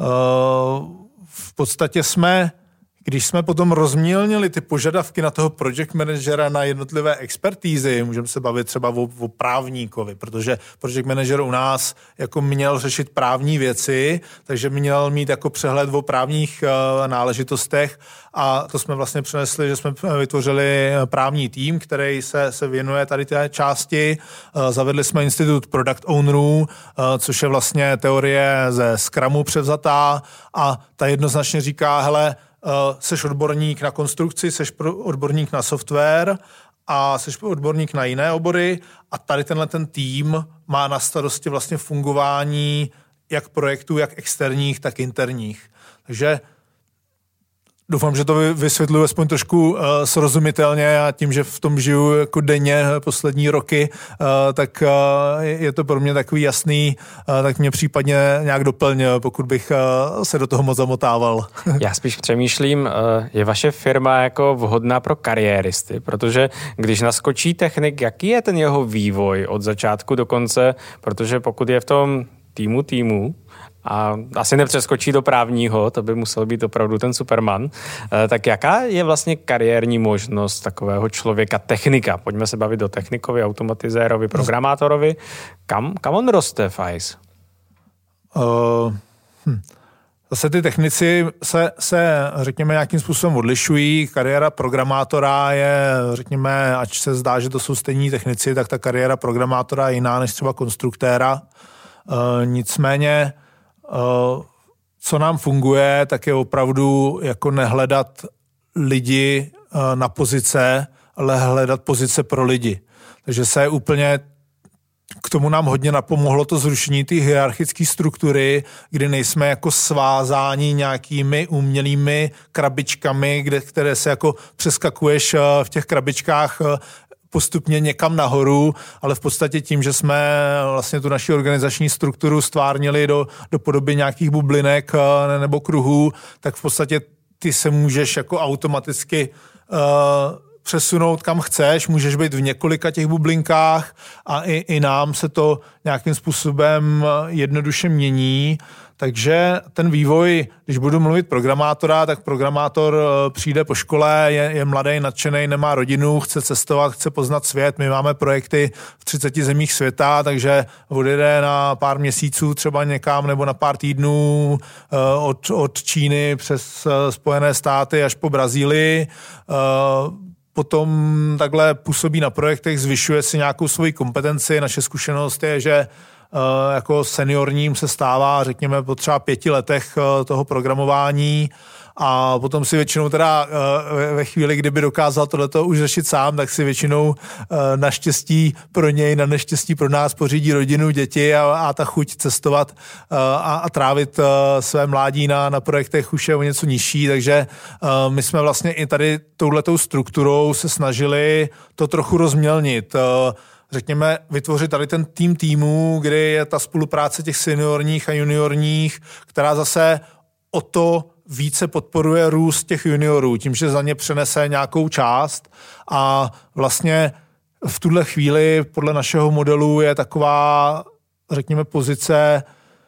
v podstatě jsme, když jsme potom rozmělnili ty požadavky na toho project managera na jednotlivé expertízy, můžeme se bavit třeba o, o právníkovi, protože project manager u nás jako měl řešit právní věci, takže měl mít jako přehled o právních uh, náležitostech a to jsme vlastně přinesli, že jsme vytvořili právní tým, který se, se věnuje tady té části. Uh, zavedli jsme institut product ownerů, uh, což je vlastně teorie ze Scrumu převzatá a ta jednoznačně říká, hele, Uh, seš odborník na konstrukci, seš odborník na software a seš odborník na jiné obory a tady tenhle ten tým má na starosti vlastně fungování jak projektů, jak externích, tak interních. Takže Doufám, že to vysvětluji aspoň trošku uh, srozumitelně a tím, že v tom žiju jako denně poslední roky, uh, tak uh, je to pro mě takový jasný, uh, tak mě případně nějak doplňuje, pokud bych uh, se do toho moc zamotával. Já spíš přemýšlím, uh, je vaše firma jako vhodná pro kariéristy, protože když naskočí technik, jaký je ten jeho vývoj od začátku do konce, protože pokud je v tom týmu týmu, a asi nepřeskočí do právního, to by musel být opravdu ten Superman. Tak jaká je vlastně kariérní možnost takového člověka, technika? Pojďme se bavit o technikovi, automatizérovi, programátorovi. Kam, kam on roste v I C E? Uh, hm. Zase ty technici se, se, řekněme, nějakým způsobem odlišují. Kariéra programátora je, řekněme, ač se zdá, že to jsou stejní technici, tak ta kariéra programátora je jiná než třeba konstruktéra. Uh, nicméně co nám funguje, tak je opravdu jako nehledat lidi na pozice, ale hledat pozice pro lidi. Takže se úplně k tomu nám hodně napomohlo to zrušení té hierarchické struktury, kdy nejsme jako svázáni nějakými umělými krabičkami, kde, které se jako přeskakuješ v těch krabičkách postupně někam nahoru, ale v podstatě tím, že jsme vlastně tu naši organizační strukturu stvárnili do, do podoby nějakých bublinek nebo kruhů, tak v podstatě ty se můžeš jako automaticky uh, přesunout kam chceš, můžeš být v několika těch bublinkách a i, i nám se to nějakým způsobem jednoduše mění. Takže ten vývoj, když budu mluvit programátora, tak programátor přijde po škole, je, je mladý, nadšený, nemá rodinu, chce cestovat, chce poznat svět. My máme projekty v třiceti zemích světa, takže odjede na pár měsíců třeba někam nebo na pár týdnů od, od Číny přes Spojené státy až po Brazílii. Potom takhle působí na projektech, zvyšuje si nějakou svoji kompetenci. Naše zkušenost je, že Uh, jako seniorním se stává, řekněme, po třeba pěti letech uh, toho programování a potom si většinou teda uh, ve chvíli, kdyby dokázal tohleto už řešit sám, tak si většinou uh, naštěstí pro něj, na neštěstí pro nás pořídí rodinu, děti a, a ta chuť cestovat uh, a, a trávit uh, své mládí na, na projektech už je o něco nižší, takže uh, my jsme vlastně i tady touhletou strukturou se snažili to trochu rozmělnit. Uh, řekněme, vytvořit tady ten tým týmů, kde je ta spolupráce těch seniorních a juniorních, která zase o to více podporuje růst těch juniorů, tím, že za ně přenese nějakou část a vlastně v tuhle chvíli podle našeho modelu je taková, řekněme, pozice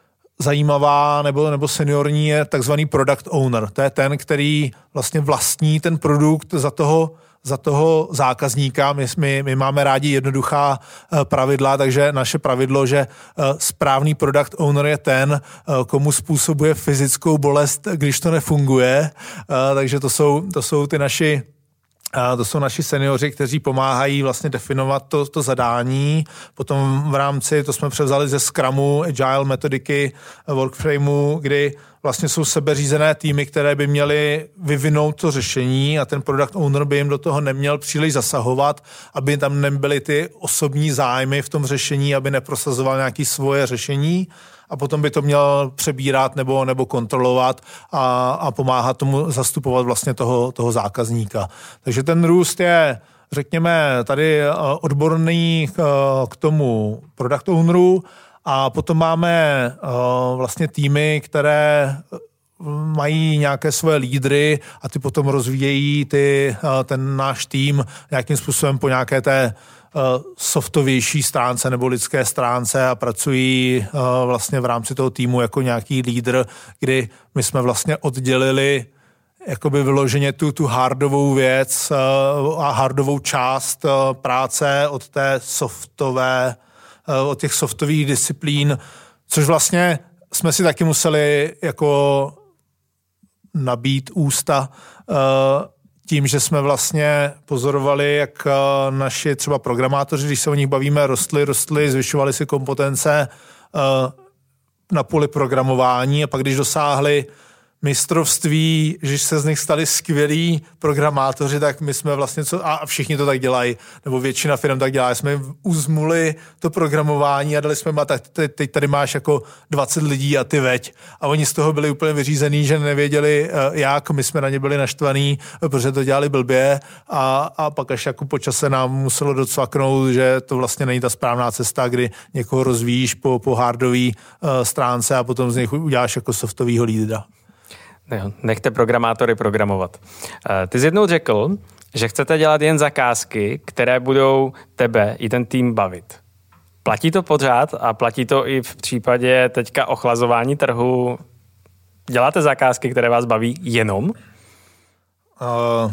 zajímavá nebo, nebo seniorní je takzvaný product owner. To je ten, který vlastně vlastní ten produkt za toho za toho zákazníka. My, my, my máme rádi jednoduchá uh, pravidla, takže naše pravidlo, že uh, správný product owner je ten, uh, komu způsobuje fyzickou bolest, když to nefunguje. Uh, takže to jsou, to jsou ty naši A to jsou naši seniori, kteří pomáhají vlastně definovat to, to zadání. Potom v rámci, to jsme převzali ze Scrumu, Agile metodiky, Workframeu, kdy vlastně jsou sebeřízené týmy, které by měly vyvinout to řešení a ten product owner by jim do toho neměl příliš zasahovat, aby tam nebyly ty osobní zájmy v tom řešení, aby neprosazoval nějaké svoje řešení. A potom by to měl přebírat nebo, nebo kontrolovat a, a pomáhat tomu zastupovat vlastně toho, toho zákazníka. Takže ten růst je, řekněme, tady odborný k tomu product owneru a potom máme vlastně týmy, které mají nějaké svoje lídry a ty potom rozvíjejí ty, ten náš tým nějakým způsobem po nějaké té softovější stránce nebo lidské stránce a pracují vlastně v rámci toho týmu jako nějaký lídr, kdy my jsme vlastně oddělili jakoby vyloženě tu, tu hardovou věc a hardovou část práce od té softové, od těch softových disciplín, což vlastně jsme si taky museli jako nabít ústa tím, že jsme vlastně pozorovali, jak naši třeba programátoři, když se o nich bavíme, rostli, rostli, zvyšovali si kompetence na poli programování a pak když dosáhli mistrovství, že se z nich stali skvělí programátoři, tak my jsme vlastně, co, a všichni to tak dělají, nebo většina firm tak dělá, jsme uzmuli to programování a dali jsme, ma, tak teď tady máš jako dvacet lidí a ty veď. A oni z toho byli úplně vyřízený, že nevěděli jak, my jsme na ně byli naštvaný, protože to dělali blbě a, a pak až jako po čase nám muselo docvaknout, že to vlastně není ta správná cesta, kdy někoho rozvíjíš po, po hardové uh, stránce a potom z nich uděláš jako softovýho lídra. Nechte programátory programovat. Ty jsi jednou řekl, že chcete dělat jen zakázky, které budou tebe i ten tým bavit. Platí to pořád a platí to i v případě teďka ochlazování trhu? Děláte zakázky, které vás baví jenom? Uh,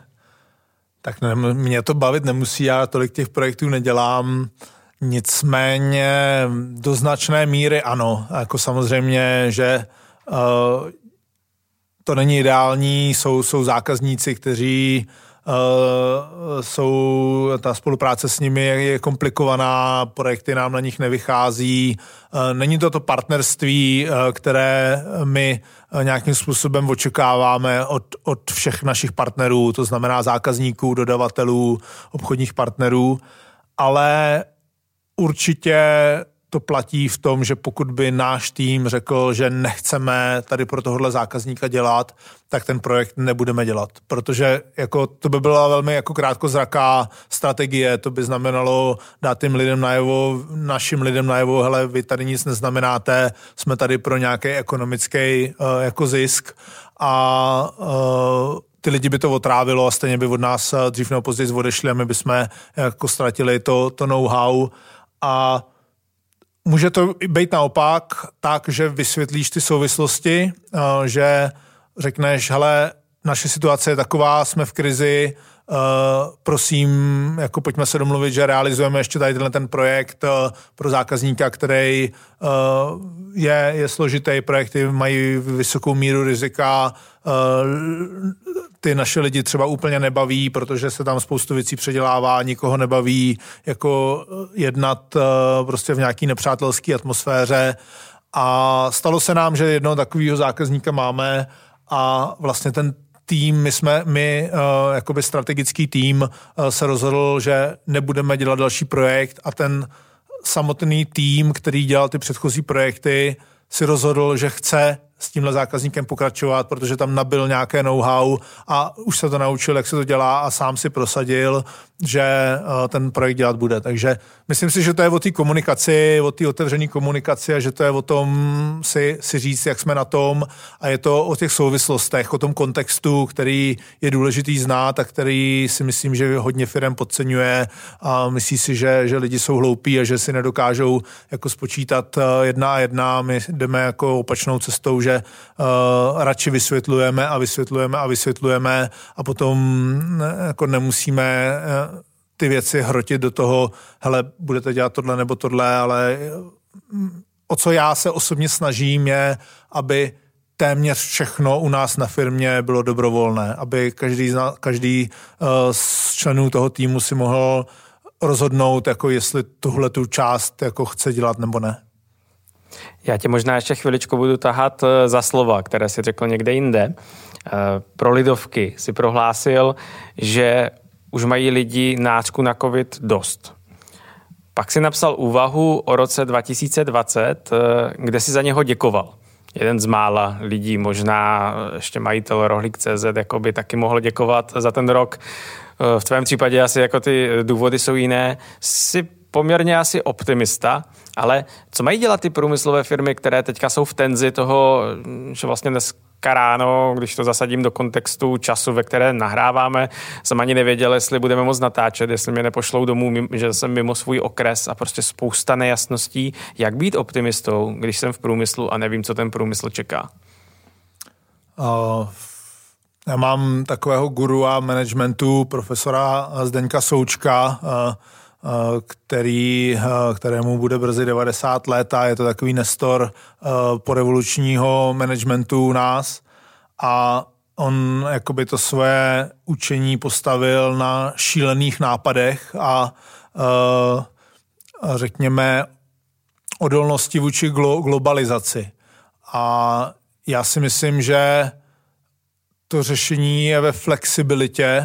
tak ne, mě to bavit nemusí, já tolik těch projektů nedělám. Nicméně do značné míry ano. Jako samozřejmě, že uh, to není ideální, jsou, jsou zákazníci, kteří uh, jsou, ta spolupráce s nimi je, je komplikovaná, projekty nám na nich nevychází. Uh, není to to partnerství, uh, které my uh, nějakým způsobem očekáváme od, od všech našich partnerů, to znamená zákazníků, dodavatelů, obchodních partnerů, ale určitě to platí v tom, že pokud by náš tým řekl, že nechceme tady pro tohohle zákazníka dělat, tak ten projekt nebudeme dělat. Protože jako, to by byla velmi jako krátkozraká strategie, to by znamenalo dát těm lidem najevo, našim lidem najevo, hele, vy tady nic neznamenáte, jsme tady pro nějaký ekonomický uh, jako zisk a uh, ty lidi by to otrávilo a stejně by od nás dřív nebo později odešli a my bychom jako ztratili to, to know-how a může to být naopak tak, že vysvětlíš ty souvislosti, že řekneš, hele, naše situace je taková, jsme v krizi, prosím, jako pojďme se domluvit, že realizujeme ještě tady tenhle ten projekt pro zákazníka, který je, je složitý, projekty mají vysokou míru rizika, ty naše lidi třeba úplně nebaví, protože se tam spoustu věcí předělává, nikoho nebaví jako jednat prostě v nějaký nepřátelské atmosféře a stalo se nám, že jednoho takového zákazníka máme a vlastně ten tým, my jsme, my uh, jakoby strategický tým uh, se rozhodl, že nebudeme dělat další projekt a ten samotný tým, který dělal ty předchozí projekty, si rozhodl, že chce s tímhle zákazníkem pokračovat, protože tam nabyl nějaké know-how a už se to naučil, jak se to dělá a sám si prosadil, že ten projekt dělat bude. Takže myslím si, že to je o té komunikaci, o té otevřené komunikaci a že to je o tom si, si říct, jak jsme na tom a je to o těch souvislostech, o tom kontextu, který je důležitý znát a který si myslím, že hodně firem podceňuje a myslí si, že, že lidi jsou hloupí a že si nedokážou jako spočítat jedna a jedna. My jdeme jako opačnou cestou, že uh, radši vysvětlujeme a vysvětlujeme a vysvětlujeme a potom jako nemusíme uh, ty věci hrotit do toho, hele, budete dělat tohle nebo tohle, ale o co já se osobně snažím je, aby téměř všechno u nás na firmě bylo dobrovolné, aby každý, každý uh, z členů toho týmu si mohl rozhodnout, jako jestli tuhle tu část jako chce dělat nebo ne. Já tě možná ještě chviličku budu tahat za slova, které si řekl někde jinde. Pro lidovky si prohlásil, že už mají lidi nářku na covid dost. Pak si napsal úvahu o roce dva tisíce dvacet, kde si za něho děkoval. Jeden z mála lidí, možná ještě majitel rohlík tečka cé zet, jako by taky mohl děkovat za ten rok. V tvém případě asi jako ty důvody jsou jiné. Jsi poměrně asi optimista, ale co mají dělat ty průmyslové firmy, které teďka jsou v tenzi toho, že vlastně dneska ráno, když to zasadím do kontextu času, ve které nahráváme, jsem ani nevěděl, jestli budeme moc natáčet, jestli mě nepošlou domů, že jsem mimo svůj okres a prostě spousta nejasností. Jak být optimistou, když jsem v průmyslu a nevím, co ten průmysl čeká? Uh, já mám takového gurua managementu, profesora Zdeňka Součka, uh, který, kterému bude brzy devadesát let a je to takový nestor porevolučního managementu u nás a on jakoby to své učení postavil na šílených nápadech a řekněme odolnosti vůči globalizaci. A já si myslím, že to řešení je ve flexibilitě,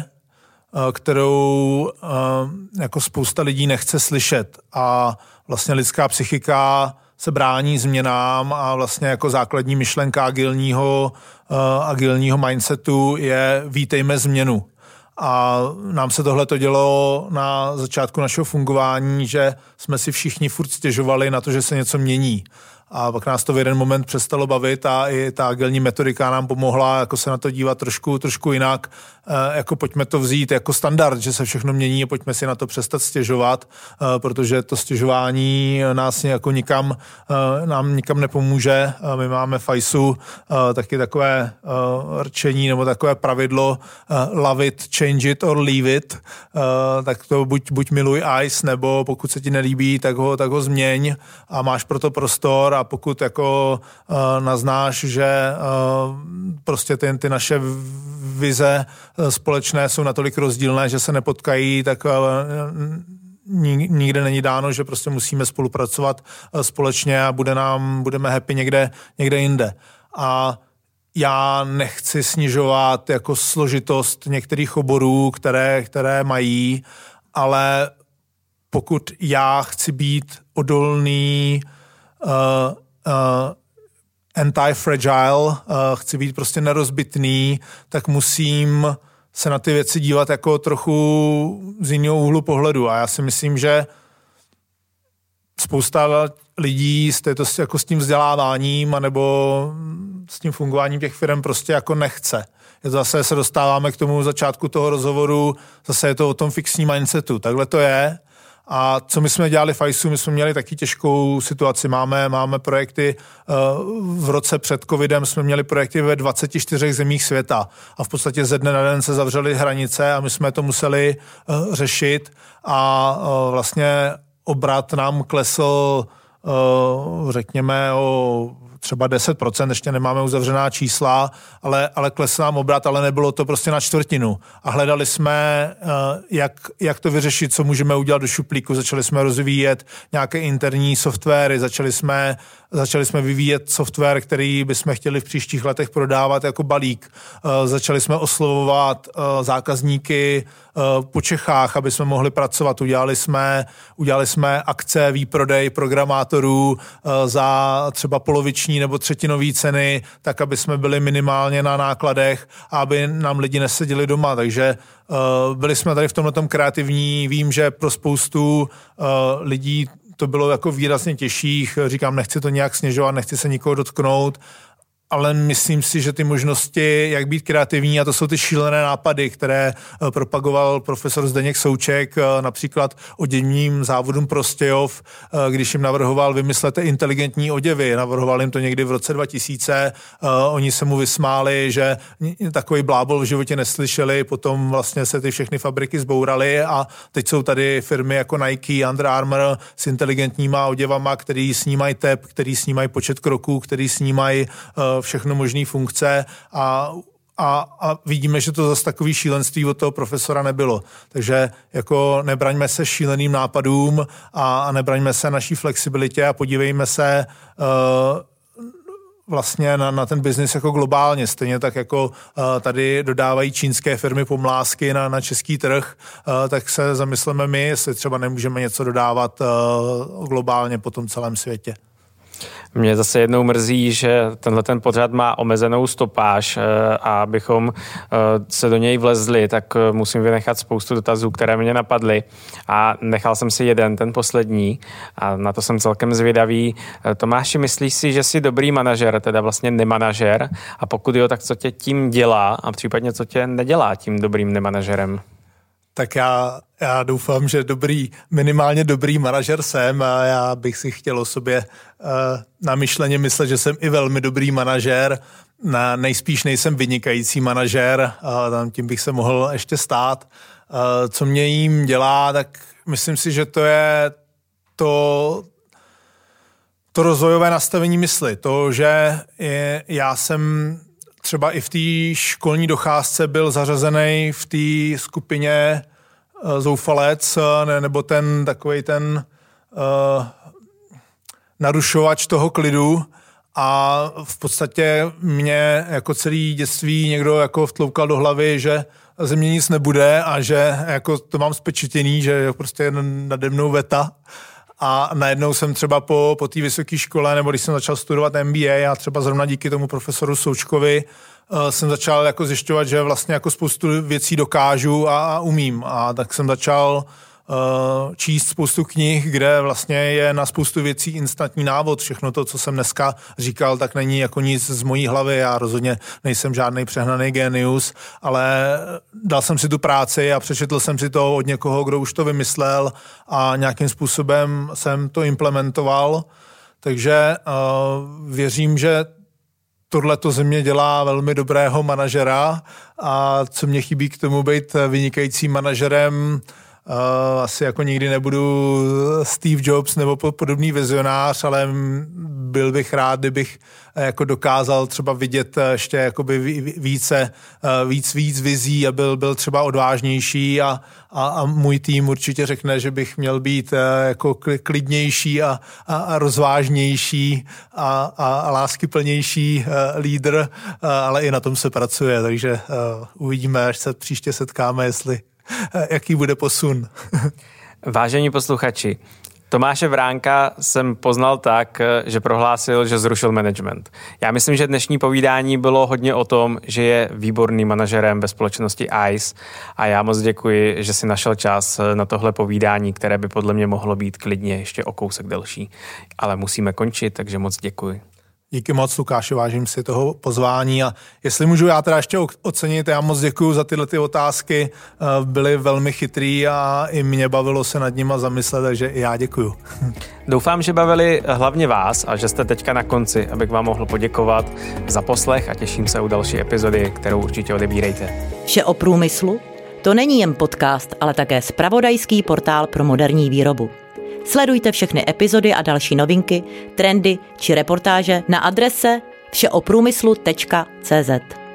kterou jako spousta lidí nechce slyšet. A vlastně lidská psychika se brání změnám a vlastně jako základní myšlenka agilního, agilního mindsetu je vítejme změnu. A nám se tohle dělo na začátku našeho fungování, že jsme si všichni furt stěžovali na to, že se něco mění. A pak nás to v jeden moment přestalo bavit a i ta agilní metodika nám pomohla jako se na to dívat trošku, trošku jinak. Jako pojďme to vzít jako standard, že se všechno mění a pojďme si na to přestat stěžovat, protože to stěžování nás jako nikam, nám nikam nepomůže. My máme v ICEu taky takové rčení nebo takové pravidlo love it, change it or leave it. Tak to buď, buď miluj ICE, nebo pokud se ti nelíbí, tak ho, tak ho změň a máš pro to prostor. A pokud jako uh, naznáš, že uh, prostě ty, ty naše vize uh, společné jsou natolik rozdílné, že se nepotkají, tak uh, nikde není dáno, že prostě musíme spolupracovat uh, společně a bude nám, budeme happy někde, někde jinde. A já nechci snižovat jako složitost některých oborů, které, které mají, ale pokud já chci být odolný, Uh, uh, anti-fragile, uh, chci být prostě nerozbitný, tak musím se na ty věci dívat jako trochu z jiného úhlu pohledu. A já si myslím, že spousta lidí s, této, jako s tím vzděláváním anebo s tím fungováním těch firm prostě jako nechce. Je to zase se dostáváme k tomu začátku toho rozhovoru, zase je to o tom fixní mindsetu. Takhle to je. A co my jsme dělali v ICEu, my jsme měli taky těžkou situaci. Máme, máme projekty, v roce před covidem jsme měli projekty ve dvaceti čtyřech zemích světa a v podstatě ze dne na den se zavřely hranice a my jsme to museli řešit a vlastně obrat nám klesl, řekněme, o třeba deset procent, ještě nemáme uzavřená čísla, ale, ale klesl nám obrat, ale nebylo to prostě na čtvrtinu. A hledali jsme, jak, jak to vyřešit, co můžeme udělat do šuplíku. Začali jsme rozvíjet nějaké interní softwary, začali jsme, začali jsme vyvíjet software, který bychom chtěli v příštích letech prodávat jako balík. Začali jsme oslovovat zákazníky po Čechách, aby jsme mohli pracovat. Udělali jsme, udělali jsme akce, výprodej programátorů za třeba poloviční nebo třetinový ceny, tak aby jsme byli minimálně na nákladech a aby nám lidi neseděli doma. Takže byli jsme tady v tomhletom kreativní. Vím, že pro spoustu lidí to bylo jako výrazně těžších. Říkám, nechci to nějak snižovat, nechci se nikoho dotknout, ale myslím si, že ty možnosti, jak být kreativní, a to jsou ty šílené nápady, které propagoval profesor Zdeněk Souček, například oděvním závodům Prostějov, když jim navrhoval vymyslete inteligentní oděvy. Navrhoval jim to někdy v roce dva tisíce, oni se mu vysmáli, že takový blábol v životě neslyšeli, potom vlastně se ty všechny fabriky zbouraly a teď jsou tady firmy jako Nike, Under Armour s inteligentníma oděvama, který snímají tep, který snímají počet kroků, který snímají všechno možné funkce a, a, a vidíme, že to zase takový šílenství od toho profesora nebylo. Takže jako nebraňme se šíleným nápadům a, a nebraňme se naší flexibilitě a podívejme se uh, vlastně na, na ten biznis jako globálně. Stejně tak jako uh, tady dodávají čínské firmy pomlásky na, na český trh, uh, tak se zamysleme my, jestli třeba nemůžeme něco dodávat uh, globálně po tom celém světě. Mě zase jednou mrzí, že tenhle ten pořad má omezenou stopáž a abychom se do něj vlezli, tak musím vynechat spoustu dotazů, které mě napadly a nechal jsem si jeden, ten poslední a na to jsem celkem zvědavý. Tomáši, myslíš si, že jsi dobrý manažer, teda vlastně nemanažer a pokud jo, tak co tě tím dělá a případně co tě nedělá tím dobrým nemanažerem? Tak já, já doufám, že dobrý, minimálně dobrý manažer jsem a já bych si chtěl o sobě uh, namyšleně myslet, že jsem i velmi dobrý manažer. Na, nejspíš nejsem vynikající manažer, uh, tam tím bych se mohl ještě stát. Uh, co mě jim dělá, tak myslím si, že to je to, to rozvojové nastavení mysli. To, že je, já jsem třeba i v té školní docházce byl zařazený v té skupině uh, zoufalec, ne, nebo ten takovej ten uh, narušovač toho klidu a v podstatě mě jako celý dětství někdo jako vtloukal do hlavy, že ze mě nic nebude a že jako to mám spečetěný, že prostě je nade mnou veta. A najednou jsem třeba po, po té vysoké škole, nebo když jsem začal studovat M B A a třeba zrovna díky tomu profesoru Součkovi, uh, jsem začal jako zjišťovat, že vlastně jako spoustu věcí dokážu a, a umím. A tak jsem začal uh, číst spoustu knih, kde vlastně je na spoustu věcí instantní návod. Všechno to, co jsem dneska říkal, tak není jako nic z mojí hlavy. Já rozhodně nejsem žádný přehnaný genius, ale dal jsem si tu práci a přečetl jsem si to od někoho, kdo už to vymyslel a nějakým způsobem jsem to implementoval. Takže uh, věřím, že tohle to ze mě dělá velmi dobrého manažera a co mě chybí k tomu být vynikajícím manažerem, Uh, asi jako nikdy nebudu Steve Jobs nebo podobný vizionář, ale byl bych rád, kdybych jako dokázal třeba vidět ještě jakoby více, víc, víc vizí a byl, byl třeba odvážnější a, a, a můj tým určitě řekne, že bych měl být jako klidnější a, a, a rozvážnější a, a, a láskyplnější lídr, ale i na tom se pracuje, takže uvidíme, až se příště setkáme, jestli jaký bude posun. Vážení posluchači, Tomáše Vránka jsem poznal tak, že prohlásil, že zrušil management. Já myslím, že dnešní povídání bylo hodně o tom, že je výborným manažerem ve společnosti I C E a já moc děkuji, že si našel čas na tohle povídání, které by podle mě mohlo být klidně ještě o kousek delší. Ale musíme končit, takže moc děkuji. Díky moc, Lukáši, vážím si toho pozvání a jestli můžu já teda ještě ocenit, já moc děkuju za tyhle ty otázky, byly velmi chytrý a i mě bavilo se nad nima zamyslet, takže i já děkuju. Doufám, že bavili hlavně vás a že jste teďka na konci, abych vám mohl poděkovat za poslech a těším se u další epizody, kterou určitě odebírejte. Vše o průmyslu? To není jen podcast, ale také zpravodajský portál pro moderní výrobu. Sledujte všechny epizody a další novinky, trendy či reportáže na adrese všeoprůmyslu tečka cé zet.